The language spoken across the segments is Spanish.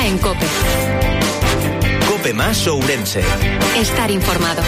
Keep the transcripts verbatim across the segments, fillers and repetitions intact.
en COPE. COPE más Ourense. Estar informado.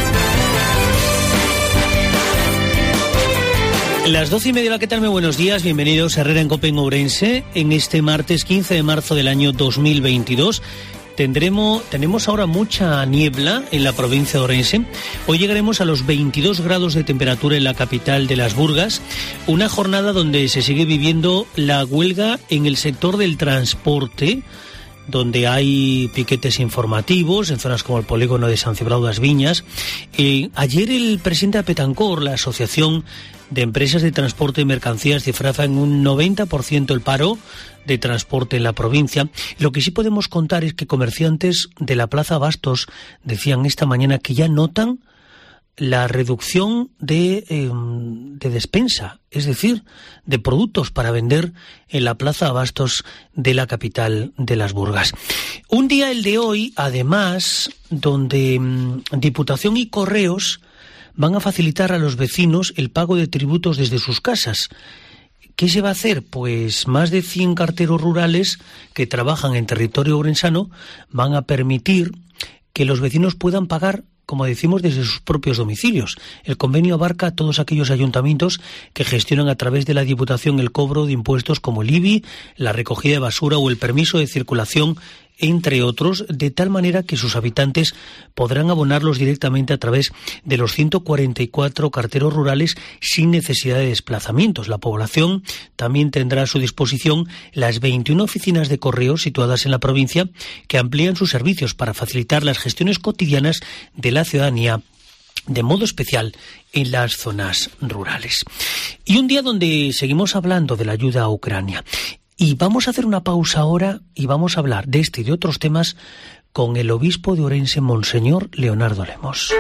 Las doce y media, ¿qué tal? Muy buenos días, bienvenidos a Herrera en COPE en Ourense, en este martes quince de marzo del año dos mil veintidós. Tendremos, tenemos ahora mucha niebla en la provincia de Ourense. Hoy llegaremos a los veintidós grados de temperatura en la capital de Las Burgas, una jornada donde se sigue viviendo la huelga en el sector del transporte, donde hay piquetes informativos en zonas como el polígono de San Cibrao das Viñas. Eh, ayer el presidente de Apetancor, la Asociación de Empresas de Transporte y Mercancías, cifraba en un noventa por ciento el paro de transporte en la provincia. Lo que sí podemos contar es que comerciantes de la Plaza Bastos decían esta mañana que ya notan la reducción de, eh, de despensa, es decir, de productos para vender en la Plaza Abastos de la capital de Las Burgas. Un día, el de hoy, además, donde mm, Diputación y Correos van a facilitar a los vecinos el pago de tributos desde sus casas. ¿Qué se va a hacer? Pues más de cien carteros rurales que trabajan en territorio ourensano van a permitir que los vecinos puedan pagar, como decimos, desde sus propios domicilios. El convenio abarca a todos aquellos ayuntamientos que gestionan a través de la Diputación el cobro de impuestos como el I B I, la recogida de basura o el permiso de circulación, entre otros, de tal manera que sus habitantes podrán abonarlos directamente a través de los ciento cuarenta y cuatro carteros rurales sin necesidad de desplazamientos. La población también tendrá a su disposición las veintiuna oficinas de correos situadas en la provincia que amplían sus servicios para facilitar las gestiones cotidianas de la ciudadanía, de modo especial en las zonas rurales. Y un día donde seguimos hablando de la ayuda a Ucrania. Y vamos a hacer una pausa ahora y vamos a hablar de este y de otros temas con el obispo de Ourense, Monseñor Leonardo Lemos.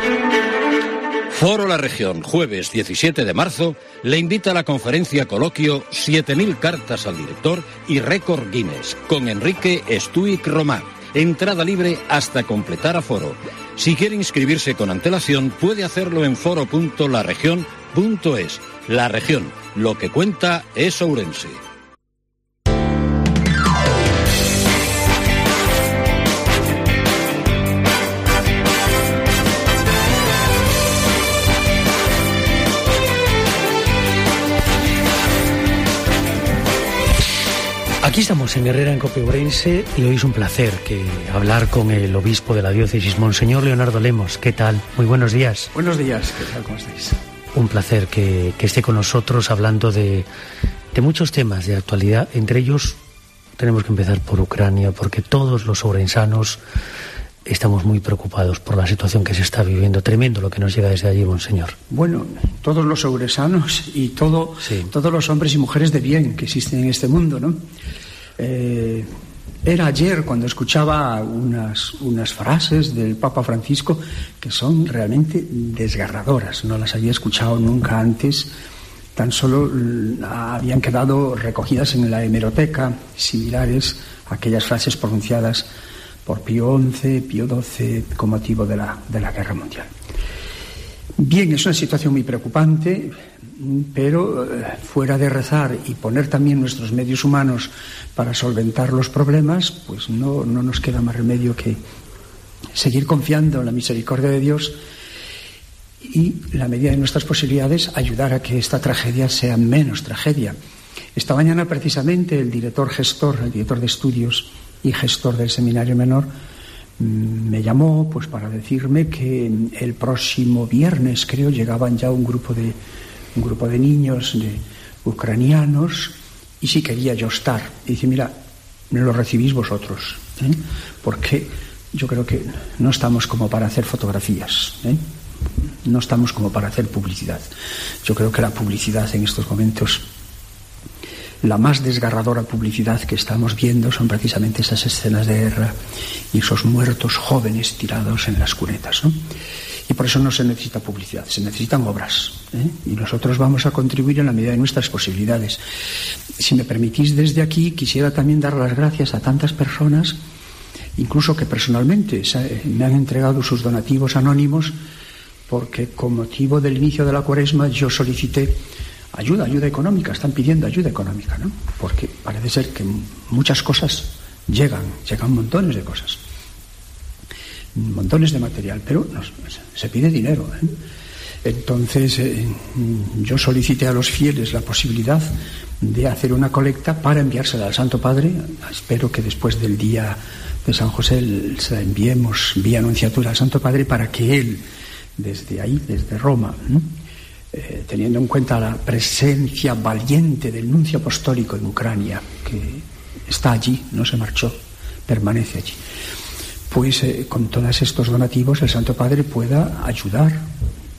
Foro La Región, jueves diecisiete de marzo, le invita a la conferencia coloquio siete mil cartas al director y récord Guinness, con Enrique Stuic Román. Entrada libre hasta completar aforo. Si quiere inscribirse con antelación, puede hacerlo en foro punto la región punto es. La Región, lo que cuenta es Ourense. Aquí estamos en Herrera en COPE Ourense y hoy es un placer que hablar con el obispo de la diócesis, Monseñor Leonardo Lemos. ¿Qué tal? Muy buenos días. Buenos días, ¿qué tal? ¿Cómo estáis? Un placer que, que esté con nosotros hablando de, de muchos temas de actualidad. Entre ellos tenemos que empezar por Ucrania, porque todos los ourensanos estamos muy preocupados por la situación que se está viviendo. Tremendo lo que nos llega desde allí, Monseñor. Bueno, todos los ourensanos y todo, sí. todos los hombres y mujeres de bien que existen en este mundo, ¿no? Eh, era ayer cuando escuchaba unas, unas frases del Papa Francisco que son realmente desgarradoras. No las había escuchado nunca antes. Tan solo habían quedado recogidas en la hemeroteca, similares a aquellas frases pronunciadas por Pío once, Pío doce, con motivo de la, de la Guerra Mundial. Bien, es una situación muy preocupante, pero eh, fuera de rezar y poner también nuestros medios humanos para solventar los problemas, pues no, no nos queda más remedio que seguir confiando en la misericordia de Dios y, en la medida de nuestras posibilidades, ayudar a que esta tragedia sea menos tragedia. Esta mañana, precisamente, el director gestor, el director de estudios y gestor del Seminario Menor, me llamó pues para decirme que el próximo viernes, creo, llegaban ya un grupo de un grupo de niños de ucranianos y si quería yo estar. Y dice, mira, lo recibís vosotros, ¿eh? Porque yo creo que no estamos como para hacer fotografías, ¿eh? No estamos como para hacer publicidad. Yo creo que la publicidad en estos momentos, la más desgarradora publicidad que estamos viendo son precisamente esas escenas de guerra y esos muertos jóvenes tirados en las cunetas, ¿no? Y por eso no se necesita publicidad, se necesitan obras, ¿eh? Y nosotros vamos a contribuir en la medida de nuestras posibilidades. Si me permitís, desde aquí quisiera también dar las gracias a tantas personas, incluso que personalmente me han entregado sus donativos anónimos, porque con motivo del inicio de la Cuaresma yo solicité ayuda, ayuda económica, están pidiendo ayuda económica, ¿no? Porque parece ser que muchas cosas llegan, llegan montones de cosas, montones de material, pero nos, se pide dinero, ¿eh? Entonces eh, yo solicité a los fieles la posibilidad de hacer una colecta para enviársela al Santo Padre. Espero que después del día de San José se la enviemos vía anunciatura al Santo Padre para que él, desde ahí, desde Roma, ¿no? eh, teniendo en cuenta la presencia valiente del nuncio apostólico en Ucrania, que está allí, no se marchó, permanece allí, pues eh, con todos estos donativos el Santo Padre pueda ayudar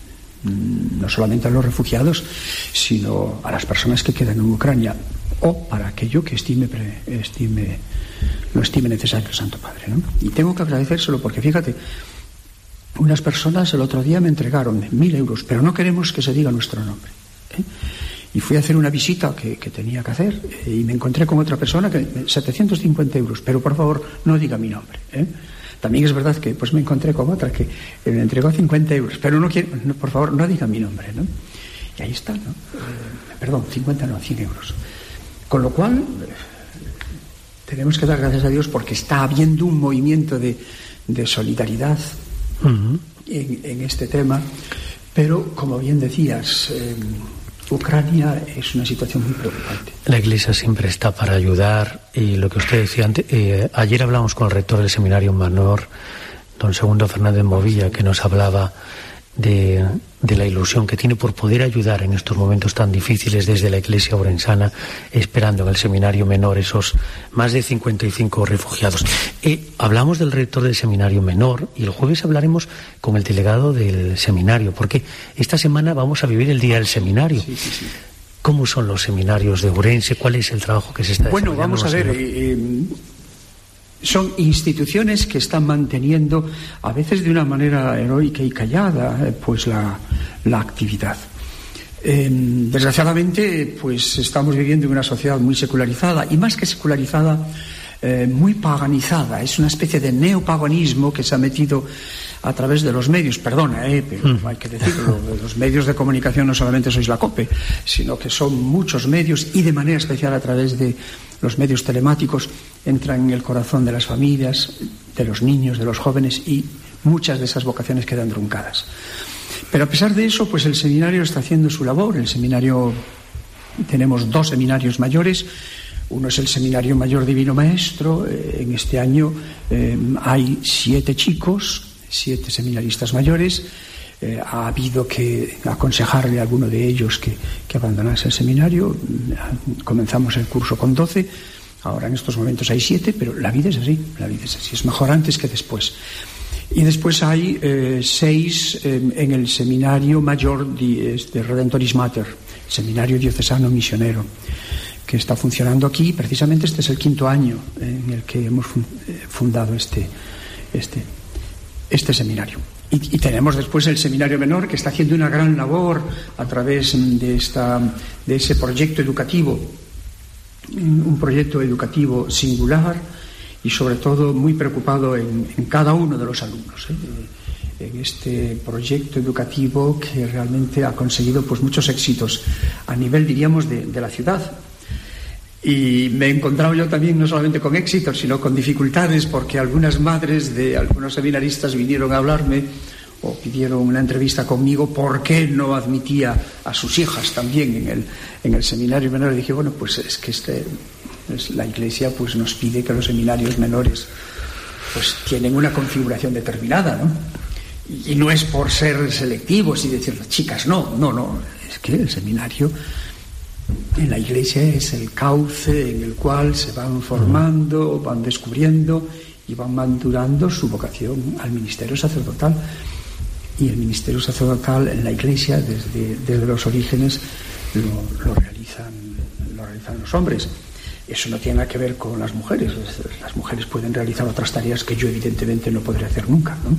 no solamente a los refugiados, sino a las personas que quedan en Ucrania, o para aquello que estime, estime lo estime necesario el Santo Padre, ¿no? Y tengo que agradecérselo porque, fíjate, unas personas el otro día me entregaron mil euros, pero no queremos que se diga nuestro nombre, ¿eh? Y fui a hacer una visita que, que tenía que hacer, eh, y me encontré con otra persona que setecientos cincuenta euros, pero por favor no diga mi nombre, ¿eh? También es verdad que pues me encontré con otra que me entregó cincuenta euros, pero no quiero, no, por favor, no diga mi nombre, ¿no? Y ahí está, ¿no? Eh, perdón, cincuenta no, cien euros. Con lo cual, eh, tenemos que dar gracias a Dios porque está habiendo un movimiento de, de solidaridad uh-huh. en, en este tema, pero, como bien decías, eh, Ucrania es una situación muy preocupante. La Iglesia siempre está para ayudar, y lo que usted decía antes, eh, ayer hablamos con el rector del Seminario Menor, don Segundo Fernández Movilla, que nos hablaba de, de la ilusión que tiene por poder ayudar en estos momentos tan difíciles desde la Iglesia orensana, esperando en el Seminario Menor esos más de cincuenta y cinco refugiados. Eh, hablamos del rector del Seminario Menor y el jueves hablaremos con el delegado del seminario, porque esta semana vamos a vivir el Día del Seminario. Sí, sí, sí. ¿Cómo son los seminarios de Ourense? ¿Cuál es el trabajo que se está desarrollando? Bueno, vamos a ver, eh, son instituciones que están manteniendo, a veces de una manera heroica y callada, eh, pues la, la actividad. Eh, desgraciadamente, pues estamos viviendo en una sociedad muy secularizada, y más que secularizada, eh, muy paganizada. Es una especie de neopaganismo que se ha metido a través de los medios, perdona, eh, pero hay que decirlo, los medios de comunicación no solamente sois la COPE, sino que son muchos medios, y de manera especial a través de los medios telemáticos entran en el corazón de las familias, de los niños, de los jóvenes, y muchas de esas vocaciones quedan truncadas. Pero a pesar de eso, pues el seminario está haciendo su labor. El seminario, tenemos dos seminarios mayores. Uno es el Seminario Mayor Divino Maestro. En este año eh, hay siete chicos, siete seminaristas mayores. Eh, ha habido que aconsejarle a alguno de ellos que, que abandonase el seminario. Comenzamos el curso con doce, ahora en estos momentos hay siete, pero la vida es así, la vida es así, es mejor antes que después. Y después hay eh, seis eh, en el Seminario Mayor de, de Redentoris Mater, Seminario Diocesano Misionero, que está funcionando aquí. Precisamente este es el quinto año en el que hemos fundado este, este, este seminario. Y, y tenemos después el Seminario Menor, que está haciendo una gran labor a través de, esta, de ese proyecto educativo, un proyecto educativo singular, y sobre todo muy preocupado en, en cada uno de los alumnos, ¿eh? En este proyecto educativo que realmente ha conseguido pues muchos éxitos a nivel, diríamos, de, de la ciudad. Y me he encontrado yo también no solamente con éxitos, sino con dificultades, porque algunas madres de algunos seminaristas vinieron a hablarme o pidieron una entrevista conmigo por qué no admitía a sus hijas también en el, en el seminario menor. Y dije, bueno, pues es que este, es, la Iglesia pues nos pide que los seminarios menores pues tienen una configuración determinada, ¿no? Y, y no es por ser selectivos y decir, chicas, no, no, no, es que el seminario en la Iglesia es el cauce en el cual se van formando, van descubriendo y van madurando su vocación al ministerio sacerdotal. Y el ministerio sacerdotal en la Iglesia, desde, desde los orígenes, lo, lo, realizan, lo realizan los hombres. Eso no tiene nada que ver con las mujeres. Las mujeres pueden realizar otras tareas que yo evidentemente no podré hacer nunca, ¿no?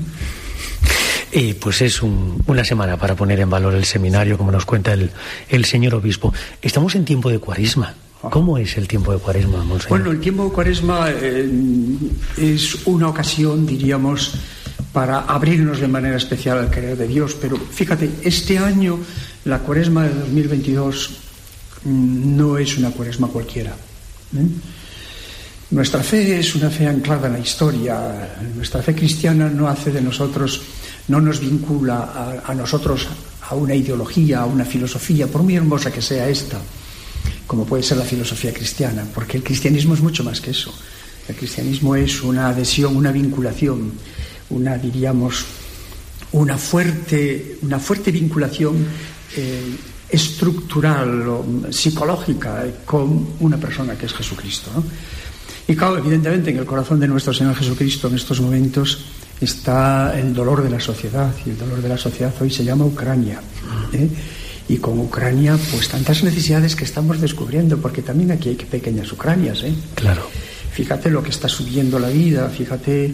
Y pues es un, una semana para poner en valor el seminario, como nos cuenta el, el señor obispo. Estamos en tiempo de Cuaresma. ¿Cómo es el tiempo de Cuaresma, monseñor? Bueno, el tiempo de Cuaresma eh, es una ocasión, diríamos, para abrirnos de manera especial al querer de Dios. Pero fíjate, este año, la Cuaresma de dos mil veintidós, no es una Cuaresma cualquiera, ¿eh? Nuestra fe es una fe anclada en la historia. Nuestra fe cristiana no hace de nosotros, no nos vincula a, a nosotros a una ideología, a una filosofía, por muy hermosa que sea esta, como puede ser la filosofía cristiana, porque el cristianismo es mucho más que eso. El cristianismo es una adhesión, una vinculación, una, diríamos, una fuerte, una fuerte vinculación eh, estructural o psicológica con una persona que es Jesucristo, ¿no? Y claro, evidentemente en el corazón de nuestro Señor Jesucristo en estos momentos está el dolor de la sociedad, y el dolor de la sociedad hoy se llama Ucrania, ¿eh? Y con Ucrania pues tantas necesidades que estamos descubriendo, porque también aquí hay pequeñas Ucranias, ¿eh? Claro. Fíjate lo que está subiendo la vida, fíjate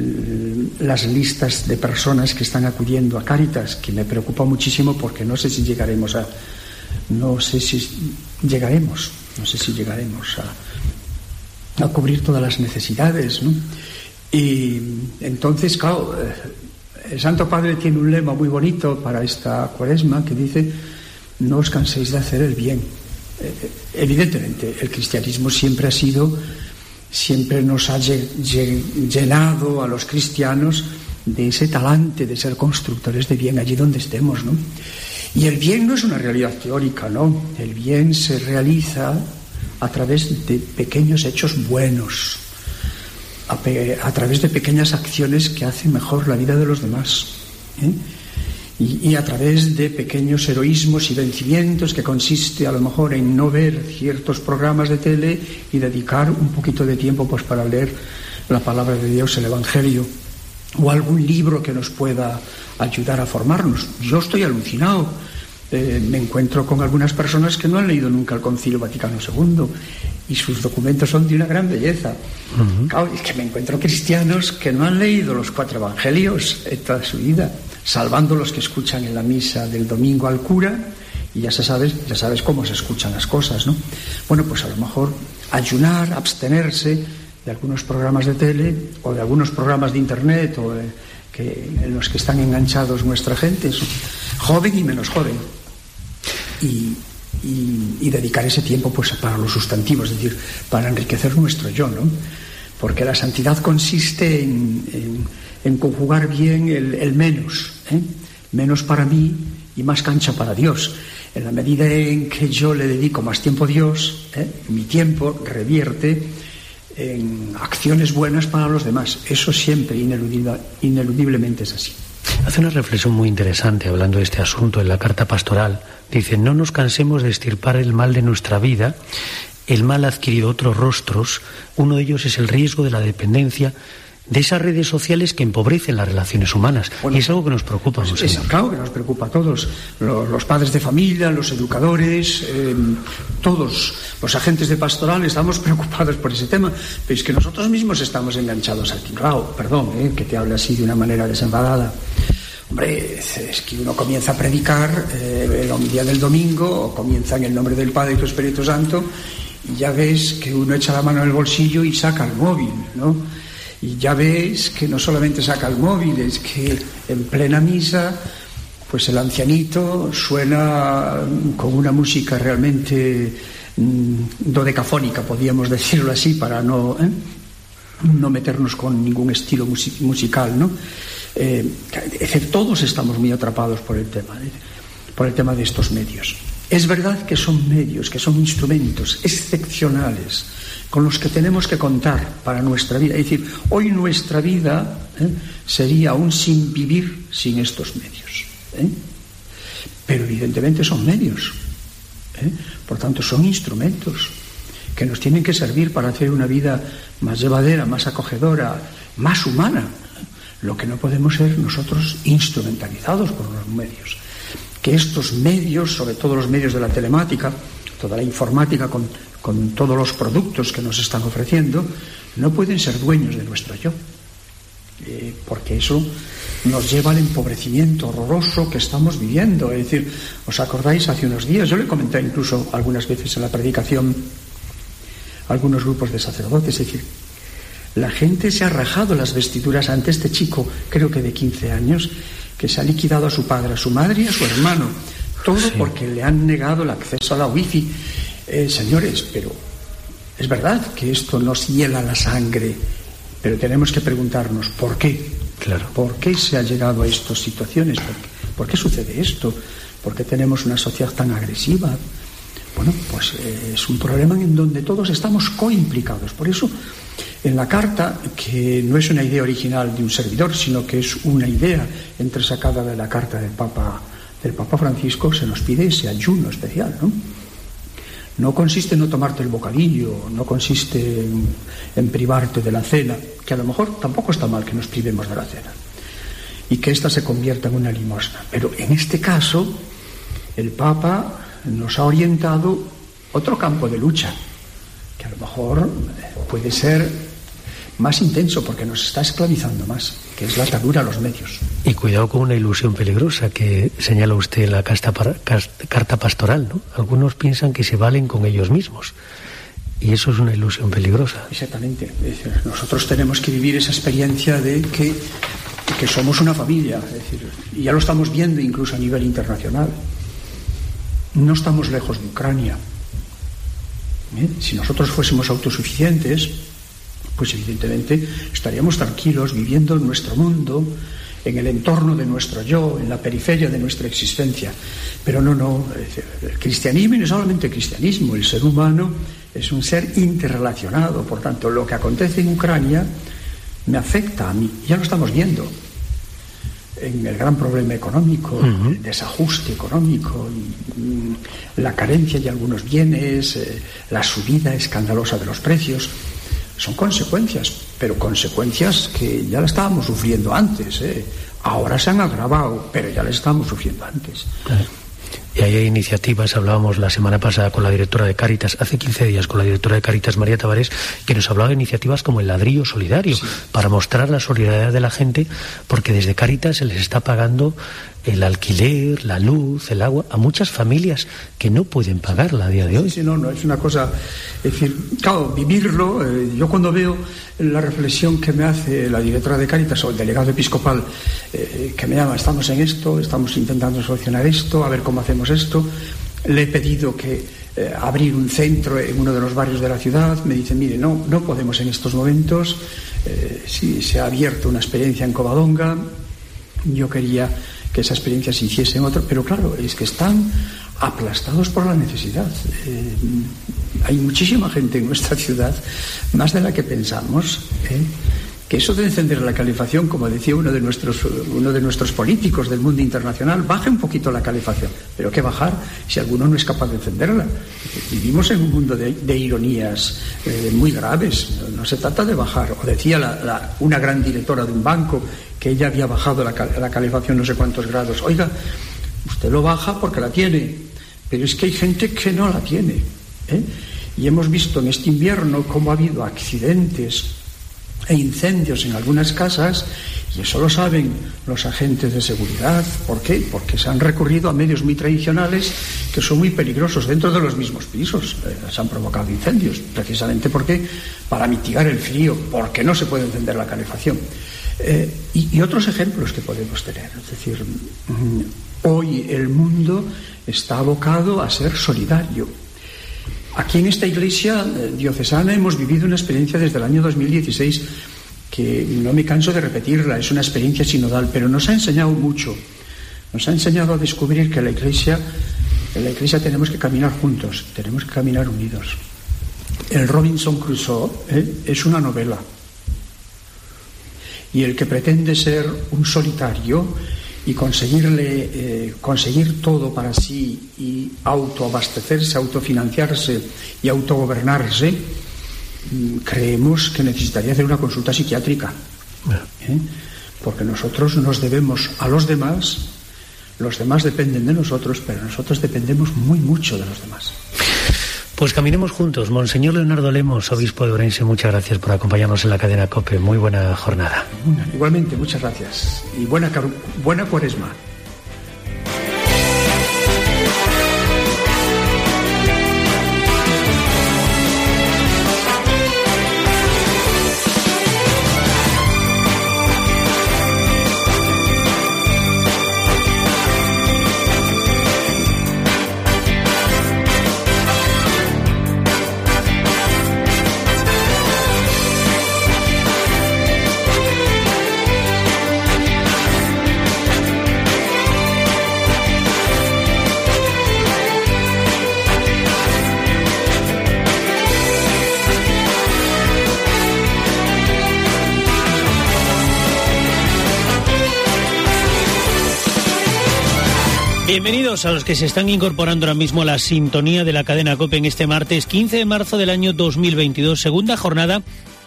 las listas de personas que están acudiendo a Cáritas, que me preocupa muchísimo porque no sé si llegaremos a no sé si llegaremos, no sé si llegaremos a a cubrir todas las necesidades, ¿no? Y entonces, claro, el Santo Padre tiene un lema muy bonito para esta Cuaresma que dice: no os canséis de hacer el bien. Evidentemente, el cristianismo siempre ha sido, siempre nos ha llenado a los cristianos de ese talante de ser constructores de bien allí donde estemos, ¿no? Y el bien no es una realidad teórica, ¿no? El bien se realiza a través de pequeños hechos buenos, a, pe- a través de pequeñas acciones que hacen mejor la vida de los demás, ¿eh? y, y a través de pequeños heroísmos y vencimientos, que consiste a lo mejor en no ver ciertos programas de tele y dedicar un poquito de tiempo pues para leer la palabra de Dios, el Evangelio, o algún libro que nos pueda ayudar a formarnos. Yo estoy alucinado. Eh, me encuentro con algunas personas que no han leído nunca el Concilio Vaticano segundo y sus documentos son de una gran belleza. Uh-huh. Claro, es que me encuentro cristianos que no han leído los cuatro evangelios en toda su vida, salvando los que escuchan en la misa del domingo al cura, y ya se sabes, ya sabes cómo se escuchan las cosas, ¿no? Bueno, pues a lo mejor ayunar, abstenerse de algunos programas de tele o de algunos programas de internet o de, que, en los que están enganchados nuestra gente, joven y menos joven. Y, y, y dedicar ese tiempo pues para los sustantivos, es decir, para enriquecer nuestro yo, ¿no? Porque la santidad consiste en, en, en conjugar bien el, el menos, ¿eh? Menos para mí y más cancha para Dios. En la medida en que yo le dedico más tiempo a Dios, ¿eh? mi tiempo revierte en acciones buenas para los demás. Eso siempre, ineludible, ineludiblemente es así. Hace una reflexión muy interesante hablando de este asunto en la carta pastoral. Dice: no nos cansemos de extirpar el mal de nuestra vida. El mal ha adquirido otros rostros. Uno de ellos es el riesgo de la dependencia de esas redes sociales que empobrecen las relaciones humanas. Bueno, y es algo que nos preocupa mucho. Es claro que nos preocupa a todos, los, los padres de familia, los educadores, eh, todos los agentes de pastoral estamos preocupados por ese tema, pero es que nosotros mismos estamos enganchados al tinglao, perdón, eh, que te hable así de una manera desenfadada. Hombre, es que uno comienza a predicar eh, el día del domingo, o comienza en el nombre del Padre y del Espíritu Santo, y ya ves que uno echa la mano en el bolsillo y saca el móvil, ¿no? Y ya ves que no solamente saca el móvil, es que en plena misa pues el ancianito suena con una música realmente mmm, dodecafónica, podríamos decirlo así, para no, ¿eh? no meternos con ningún estilo music- musical, ¿no? Eh, es decir, todos estamos muy atrapados por el tema, ¿eh? por el tema de estos medios. Es verdad que son medios, que son instrumentos excepcionales con los que tenemos que contar para nuestra vida. Es decir, hoy nuestra vida ¿eh? sería aún sin vivir sin estos medios. ¿eh? Pero evidentemente son medios. ¿eh? Por tanto, son instrumentos que nos tienen que servir para hacer una vida más llevadera, más acogedora, más humana. Lo que no podemos ser nosotros instrumentalizados por los medios. Que estos medios, sobre todo los medios de la telemática, toda la informática con, con todos los productos que nos están ofreciendo, no pueden ser dueños de nuestro yo, eh, porque eso nos lleva al empobrecimiento horroroso que estamos viviendo. Es decir, ¿os acordáis hace unos días? Yo le comenté incluso algunas veces en la predicación a algunos grupos de sacerdotes, es decir, la gente se ha rajado las vestiduras ante este chico, creo que de quince años, que se ha liquidado a su padre, a su madre y a su hermano. Todo sí. Porque le han negado el acceso a la wifi. Eh, señores, pero Es verdad que esto nos hiela la sangre, pero tenemos que preguntarnos ¿por qué? Claro. ¿Por qué se ha llegado a estas situaciones? ¿Por qué, ¿por qué sucede esto? ¿Por qué tenemos una sociedad tan agresiva? Bueno, pues eh, es un problema en donde todos estamos coimplicados. Por eso, en la carta, que no es una idea original de un servidor, sino que es una idea entresacada de la carta del Papa, del Papa Francisco, se nos pide ese ayuno especial, ¿no? No consiste en no tomarte el bocadillo, no consiste en, en privarte de la cena, que a lo mejor tampoco está mal que nos privemos de la cena, y que ésta se convierta en una limosna. Pero en este caso, el Papa nos ha orientado otro campo de lucha, que a lo mejor puede ser más intenso porque nos está esclavizando más, que es la atadura a los medios. Y cuidado con una ilusión peligrosa que señala usted en la casta, carta pastoral, ¿no? Algunos piensan que se valen con ellos mismos, y eso es una ilusión peligrosa. Exactamente. Es decir, nosotros tenemos que vivir esa experiencia de que, que somos una familia, es decir, y ya lo estamos viendo incluso a nivel internacional. No estamos lejos de Ucrania. ¿Eh? Si nosotros fuésemos autosuficientes, pues evidentemente estaríamos tranquilos viviendo en nuestro mundo, en el entorno de nuestro yo, en la periferia de nuestra existencia. Pero no, no, el cristianismo, y no solamente el cristianismo, el ser humano es un ser interrelacionado. Por tanto, lo que acontece en Ucrania me afecta a mí, ya lo estamos viendo, en el gran problema económico, uh-huh. el desajuste económico, y, y, la carencia de algunos bienes, eh, la subida escandalosa de los precios. Son consecuencias, pero consecuencias que ya las estábamos sufriendo antes, ¿eh? Ahora se han agravado, pero ya las estábamos sufriendo antes. Claro. Y ahí hay iniciativas, hablábamos la semana pasada con la directora de Cáritas, hace quince días con la directora de Cáritas, María Tavares, que nos hablaba de iniciativas como el ladrillo solidario, sí, para mostrar la solidaridad de la gente, porque desde Cáritas se les está pagando el alquiler, la luz, el agua, a muchas familias que no pueden pagarla a día de hoy. Sí, sí, no, no, es una cosa, es decir, claro, vivirlo, eh, yo cuando veo la reflexión que me hace la directora de Cáritas o el delegado episcopal, eh, que me llama, estamos en esto, estamos intentando solucionar esto, a ver cómo hacemos esto, le he pedido que eh, abrir un centro en uno de los barrios de la ciudad, me dicen, mire, no, no podemos en estos momentos, eh, sí, se ha abierto una experiencia en Covadonga, yo quería que esa experiencia se hiciese en otro, pero claro, es que están aplastados por la necesidad. Eh, hay muchísima gente en nuestra ciudad, más de la que pensamos, ¿eh? que eso de encender la calefacción, como decía uno de nuestros uno de nuestros políticos del mundo internacional, baje un poquito la calefacción. Pero ¿qué bajar si alguno no es capaz de encenderla? Vivimos en un mundo de, de ironías eh, muy graves. No, no se trata de bajar. O decía la, la, una gran directora de un banco que ella había bajado la, la calefacción no sé cuántos grados. Oiga, usted lo baja porque la tiene, pero es que hay gente que no la tiene, ¿eh? Y hemos visto en este invierno cómo ha habido accidentes e incendios en algunas casas, y eso lo saben los agentes de seguridad. ¿Por qué? Porque se han recurrido a medios muy tradicionales que son muy peligrosos dentro de los mismos pisos. Eh, se han provocado incendios, precisamente porque para mitigar el frío, porque no se puede encender la calefacción. Eh, y, y otros ejemplos que podemos tener. Es decir, mmm, hoy el mundo está abocado a ser solidario. Aquí en esta iglesia diocesana hemos vivido una experiencia desde el año dos mil dieciséis que no me canso de repetirla, es una experiencia sinodal, pero nos ha enseñado mucho. Nos ha enseñado a descubrir que la iglesia, en la iglesia tenemos que caminar juntos, tenemos que caminar unidos. El Robinson Crusoe ¿eh? es una novela. Y el que pretende ser un solitario y conseguirle eh, conseguir todo para sí y autoabastecerse, autofinanciarse y autogobernarse, creemos que necesitaría hacer una consulta psiquiátrica, ¿eh? Porque nosotros nos debemos a los demás, los demás dependen de nosotros, pero nosotros dependemos muy mucho de los demás. Pues caminemos juntos. Monseñor Leonardo Lemos, obispo de Ourense, muchas gracias por acompañarnos en la cadena COPE. Muy buena jornada. Igualmente, muchas gracias. Y buena, buena cuaresma. Bienvenidos a los que se están incorporando ahora mismo a la sintonía de la cadena COPE en este martes quince de marzo del año dos mil veintidós, segunda jornada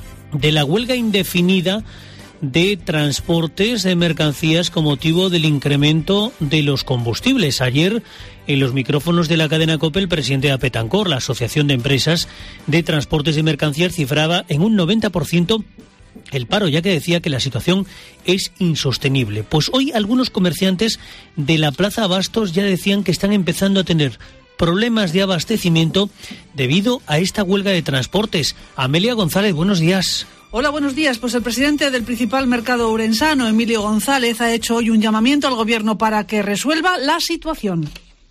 de la huelga indefinida de transportes de mercancías con motivo del incremento de los combustibles. Ayer, en los micrófonos de la cadena COPE, el presidente de APETANCOR, la Asociación de Empresas de Transportes de Mercancías, cifraba en un noventa por ciento el paro, ya que decía que la situación es insostenible. Pues hoy algunos comerciantes de la Plaza Abastos ya decían que están empezando a tener problemas de abastecimiento debido a esta huelga de transportes. Amelia González, buenos días. Hola, buenos días. Pues el presidente del principal mercado ourensano, Emilio González, ha hecho hoy un llamamiento al gobierno para que resuelva la situación.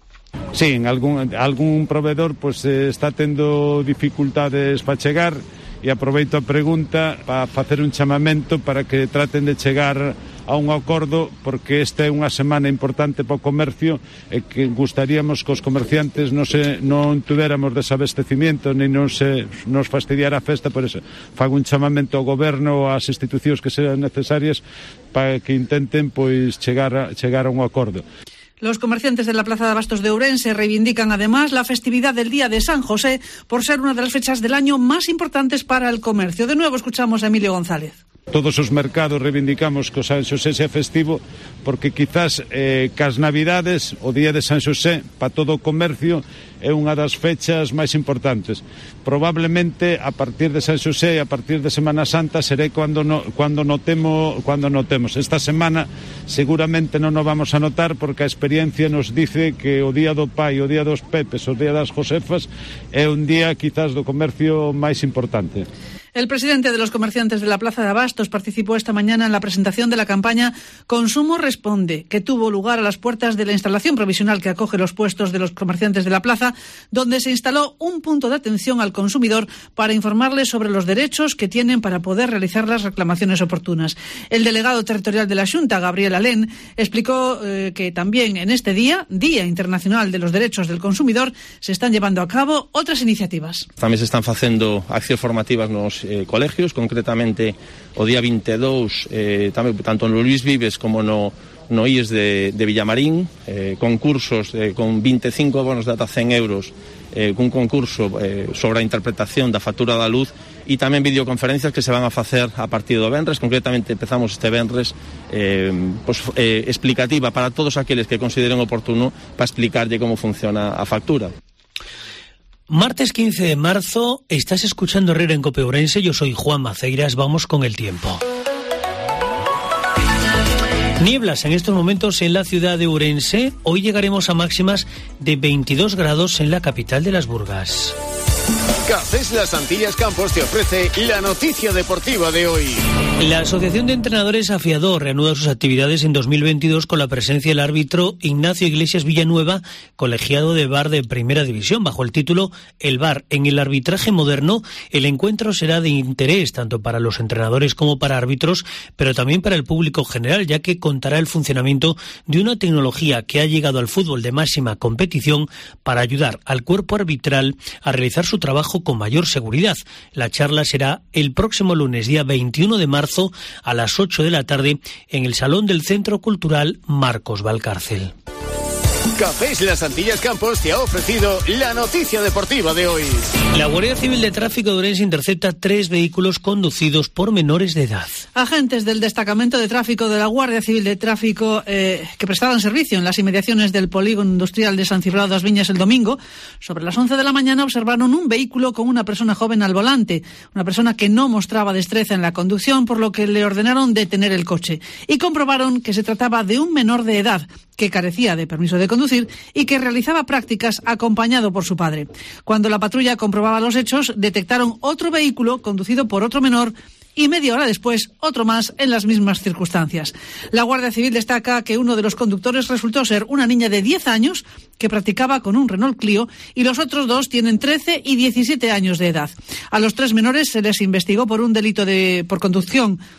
Sí, en algún, algún proveedor pues eh, está tendo dificultades para chegar, e aproveito a pregunta para facer un chamamento para que traten de chegar a un acordo, porque esta é unha semana importante para o comercio e que gustaríamos que os comerciantes non, se, non tuviéramos desabastecimiento nem non se nos fastidiara a festa. Por eso fago un chamamento ao goberno, ás institucións que sean necesarias para que intenten pois chegar a, chegar a un acordo. Los comerciantes de la Plaza de Abastos de Ourense reivindican además la festividad del Día de San José por ser una de las fechas del año más importantes para el comercio. De nuevo escuchamos a Emilio González. Todos os mercados reivindicamos que o San Xosé sea festivo porque quizás eh, cas Navidades, o Día de San Xosé, para todo o comercio, é unha das fechas máis importantes. Probablemente a partir de San Xosé e a partir de Semana Santa seré cando, no, cando, notemos, cando notemos. Esta semana seguramente non nos vamos a notar porque a experiencia nos dice que o Día do Pai, o Día dos Pepes, o Día das Josefas é un día quizás do comercio máis importante. El presidente de los comerciantes de la Plaza de Abastos participó esta mañana en la presentación de la campaña Consumo Responde, que tuvo lugar a las puertas de la instalación provisional que acoge los puestos de los comerciantes de la plaza, donde se instaló un punto de atención al consumidor para informarles sobre los derechos que tienen para poder realizar las reclamaciones oportunas. El delegado territorial de la Xunta, Gabriel Alén, explicó eh, que también en este día, Día Internacional de los Derechos del Consumidor, se están llevando a cabo otras iniciativas. Tamén se están facendo accións formativas nos Eh, colegios, concretamente o día vinte e dous, eh, tamén, tanto no Luis Vives como no, no I E S de, de Villamarín, eh, concursos eh, con vinte e cinco bonos de ata cen euros, eh, un concurso eh, sobre a interpretación da factura da luz e tamén videoconferencias que se van a facer a partir do venres. Concretamente empezamos este venres eh, pues, eh, explicativa para todos aqueles que consideren oportuno para explicarlle como funciona a factura. Martes quince de marzo, estás escuchando Herrera en COPE Ourense, yo soy Juan Maceiras, vamos con el tiempo. Nieblas en estos momentos en la ciudad de Ourense, hoy llegaremos a máximas de veintidós grados en la capital de las Burgas. Cafés Las Antillas Campos te ofrece la noticia deportiva de hoy. La Asociación de Entrenadores Afiador reanuda sus actividades en dos mil veintidós con la presencia del árbitro Ignacio Iglesias Villanueva, colegiado de V A R de Primera División. Bajo el título El V A R en el arbitraje moderno, el encuentro será de interés tanto para los entrenadores como para árbitros, pero también para el público general, ya que contará el funcionamiento de una tecnología que ha llegado al fútbol de máxima competición para ayudar al cuerpo arbitral a realizar su trabajo con mayor seguridad. La charla será el próximo lunes, día veintiuno de marzo, a las ocho de la tarde, en el Salón del Centro Cultural Marcos Valcárcel. Cafés Las Antillas Campos te ha ofrecido la noticia deportiva de hoy. La Guardia Civil de Tráfico de Ourense intercepta tres vehículos conducidos por menores de edad. Agentes del destacamento de tráfico de la Guardia Civil de Tráfico eh, que prestaban servicio en las inmediaciones del polígono industrial de San Cibrao das Viñas el domingo, sobre las once de la mañana observaron un vehículo con una persona joven al volante, una persona que no mostraba destreza en la conducción, por lo que le ordenaron detener el coche y comprobaron que se trataba de un menor de edad que carecía de permiso de conducir y que realizaba prácticas acompañado por su padre. Cuando la patrulla comprobaba los hechos, detectaron otro vehículo conducido por otro menor y media hora después otro más en las mismas circunstancias. La Guardia Civil destaca que uno de los conductores resultó ser una niña de diez años que practicaba con un Renault Clio y los otros dos tienen trece y diecisiete años de edad. A los tres menores se les investigó por un delito de por conducción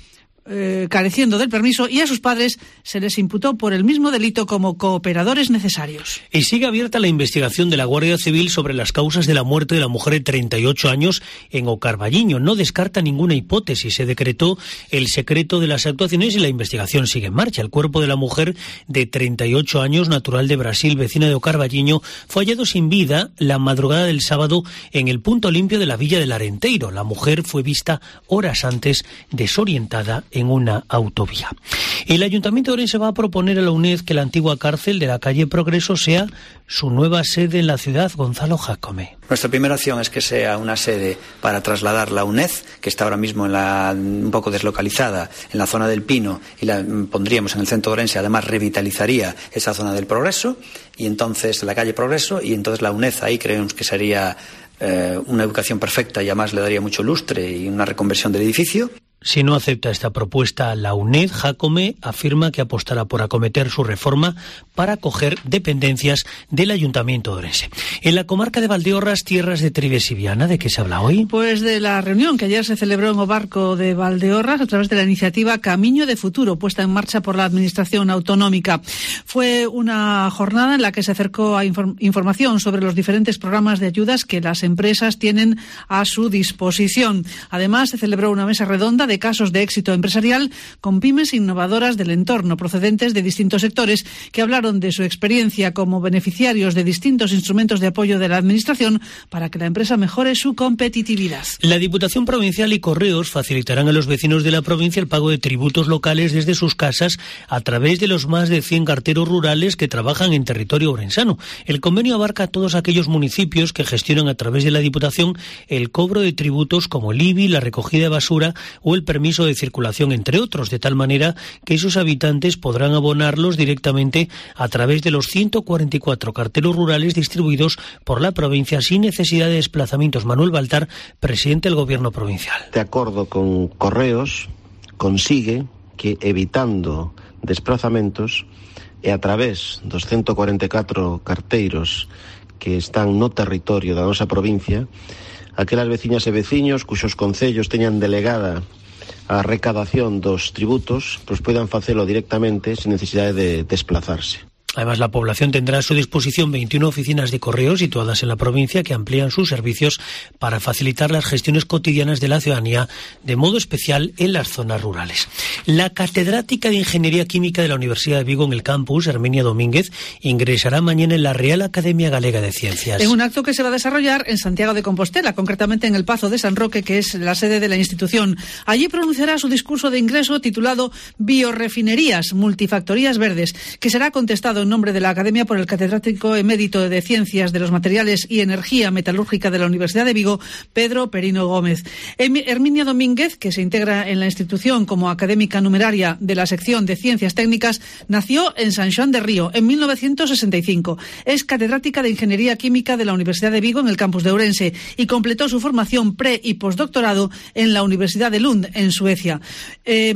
eh, careciendo del permiso, y a sus padres se les imputó por el mismo delito como cooperadores necesarios. Y sigue abierta la investigación de la Guardia Civil sobre las causas de la muerte de la mujer de treinta y ocho años en Ocarballiño. No descarta ninguna hipótesis. Se decretó el secreto de las actuaciones y la investigación sigue en marcha. El cuerpo de la mujer de treinta y ocho años, natural de Brasil, vecina de Ocarballiño, fue hallado sin vida la madrugada del sábado en el punto limpio de la villa del Arenteiro. La mujer fue vista horas antes desorientada en una autovía. El Ayuntamiento de Ourense va a proponer a la UNED que la antigua cárcel de la calle Progreso sea su nueva sede en la ciudad. Gonzalo Jácome. Nuestra primera opción es que sea una sede para trasladar la UNED, que está ahora mismo en la, un poco deslocalizada en la zona del Pino, y la pondríamos en el centro de Ourense. Además revitalizaría esa zona del Progreso, y entonces la calle Progreso, y entonces la UNED ahí creemos que sería eh, una educación perfecta, y además le daría mucho lustre y una reconversión del edificio. Si no acepta esta propuesta, la UNED, Jácome afirma que apostará por acometer su reforma para acoger dependencias del Ayuntamiento de Ourense. En la comarca de Valdeorras, tierras de Trives y Viana, ¿de qué se habla hoy? Pues de la reunión que ayer se celebró en Obarco de Valdeorras a través de la iniciativa Camiño de Futuro, puesta en marcha por la Administración Autonómica. Fue una jornada en la que se acercó a inform- información sobre los diferentes programas de ayudas que las empresas tienen a su disposición. Además, se celebró una mesa redonda de casos de éxito empresarial con pymes innovadoras del entorno procedentes de distintos sectores que hablaron de su experiencia como beneficiarios de distintos instrumentos de apoyo de la Administración para que la empresa mejore su competitividad. La Diputación Provincial y Correos facilitarán a los vecinos de la provincia el pago de tributos locales desde sus casas a través de los más de cien carteros rurales que trabajan en territorio ourensano. El convenio abarca a todos aquellos municipios que gestionan a través de la Diputación el cobro de tributos como el I B I, la recogida de basura o el permiso de circulación, entre otros, de tal manera que sus habitantes podrán abonarlos directamente a través de los ciento cuarenta y cuatro carteros rurales distribuidos por la provincia sin necesidad de desplazamientos. Manuel Baltar, presidente del Gobierno provincial. De acordo con Correos, consigue que, evitando desplazamentos e a través dos ciento cuarenta e catro carteiros que están no territorio da nosa provincia, aquelas veciñas e veciños cuxos concellos teñan delegada a recadación dos tributos, pues puedan facelo directamente sin necesidade de desplazarse. Además, la población tendrá a su disposición veintiuna oficinas de correos situadas en la provincia que amplían sus servicios para facilitar las gestiones cotidianas de la ciudadanía, de modo especial en las zonas rurales. La catedrática de Ingeniería Química de la Universidad de Vigo en el campus, Herminia Domínguez, ingresará mañana en la Real Academia Galega de Ciencias. En un acto que se va a desarrollar en Santiago de Compostela, concretamente en el Pazo de San Roque, que es la sede de la institución. Allí pronunciará su discurso de ingreso titulado Biorefinerías, multifactorías verdes, que será contestado en nombre de la Academia por el catedrático emérito de Ciencias de los Materiales y Energía Metalúrgica de la Universidad de Vigo, Pedro Perino Gómez. Herminia Domínguez, que se integra en la institución como académica numeraria de la sección de Ciencias Técnicas, nació en San Xoán de Río en mil novecientos sesenta y cinco. Es catedrática de Ingeniería Química de la Universidad de Vigo en el campus de Ourense y completó su formación pre- y postdoctorado en la Universidad de Lund, en Suecia. Eh,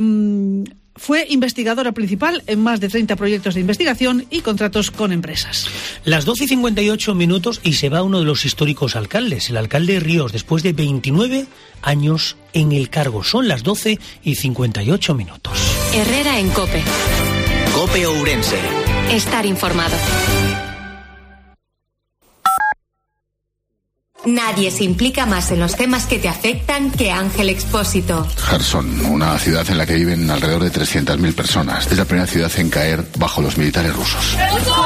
Fue investigadora principal en más de treinta proyectos de investigación y contratos con empresas. Las doce y cincuenta y ocho minutos y se va uno de los históricos alcaldes, el alcalde Ríos, después de veintinueve años en el cargo. Son las doce y cincuenta y ocho minutos. Herrera en COPE. COPE Ourense. Estar informado. Nadie se implica más en los temas que te afectan que Ángel Expósito. Kherson, una ciudad en la que viven alrededor de trescientas mil personas. Es la primera ciudad en caer bajo los militares rusos.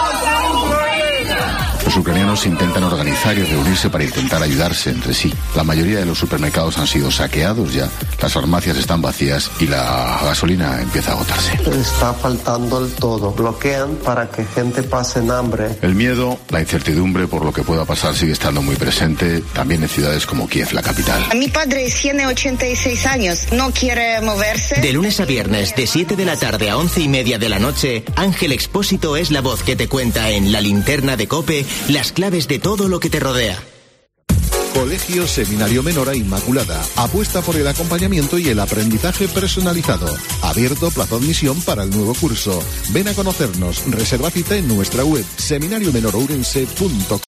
Los ucranianos intentan organizar y reunirse para intentar ayudarse entre sí. La mayoría de los supermercados han sido saqueados ya, las farmacias están vacías y la gasolina empieza a agotarse. Está faltando el todo. Bloquean para que gente pase en hambre. El miedo, la incertidumbre por lo que pueda pasar sigue estando muy presente, también en ciudades como Kiev, la capital. Mi padre tiene ochenta y seis años, no quiere moverse. De lunes a viernes, de siete de la tarde a once y media de la noche, Ángel Expósito es la voz que te cuenta en La Linterna de COPE las claves de todo lo que te rodea. Colegio Seminario Menora Inmaculada. Apuesta por el acompañamiento y el aprendizaje personalizado. Abierto plazo de admisión para el nuevo curso. Ven a conocernos. Reserva cita en nuestra web seminario menor ourense punto com.